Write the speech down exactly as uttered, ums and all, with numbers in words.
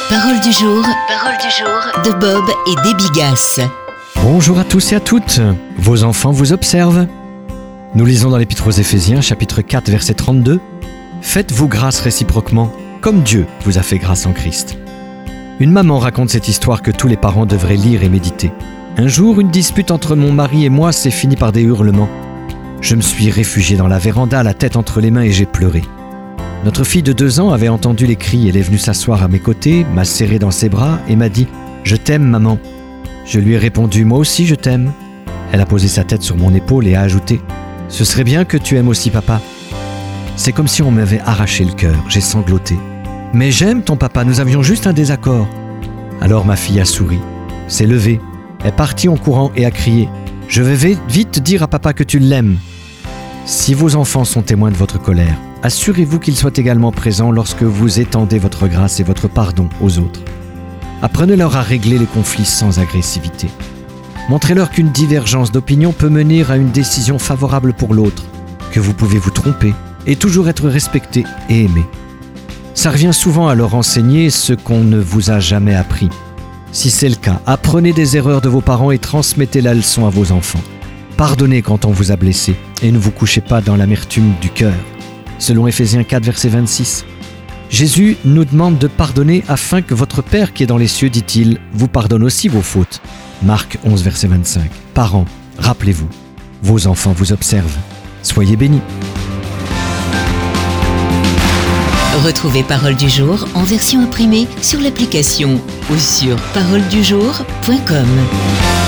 Parole du jour, parole du jour de Bob et Debbie Gass. Bonjour à tous et à toutes. Vos enfants vous observent. Nous lisons dans l'Épître aux Éphésiens, chapitre quatre, verset trente-deux. Faites-vous grâce réciproquement, comme Dieu vous a fait grâce en Christ. Une maman raconte cette histoire que tous les parents devraient lire et méditer. Un jour, une dispute entre mon mari et moi s'est finie par des hurlements. Je me suis réfugié dans la véranda, la tête entre les mains, et j'ai pleuré. Notre fille de deux ans avait entendu les cris. Elle est venue s'asseoir à mes côtés, m'a serré dans ses bras et m'a dit « Je t'aime, maman ». Je lui ai répondu « Moi aussi, je t'aime ». Elle a posé sa tête sur mon épaule et a ajouté « Ce serait bien que tu aimes aussi papa ». C'est comme si on m'avait arraché le cœur. J'ai sangloté. « Mais j'aime ton papa, nous avions juste un désaccord ». Alors ma fille a souri, s'est levée, est partie en courant et a crié « Je vais vite dire à papa que tu l'aimes ». Si vos enfants sont témoins de votre colère, assurez-vous qu'ils soient également présents lorsque vous étendez votre grâce et votre pardon aux autres. Apprenez-leur à régler les conflits sans agressivité. Montrez-leur qu'une divergence d'opinion peut mener à une décision favorable pour l'autre, que vous pouvez vous tromper et toujours être respecté et aimé. Ça revient souvent à leur enseigner ce qu'on ne vous a jamais appris. Si c'est le cas, apprenez des erreurs de vos parents et transmettez la leçon à vos enfants. Pardonnez quand on vous a blessé et ne vous couchez pas dans l'amertume du cœur. Selon Éphésiens quatre, verset vingt-six. Jésus nous demande de pardonner afin que votre Père qui est dans les cieux, dit-il, vous pardonne aussi vos fautes. Marc onze, verset vingt-cinq. Parents, rappelez-vous, vos enfants vous observent. Soyez bénis. Retrouvez Parole du jour en version imprimée sur l'application ou sur parole du jour point com.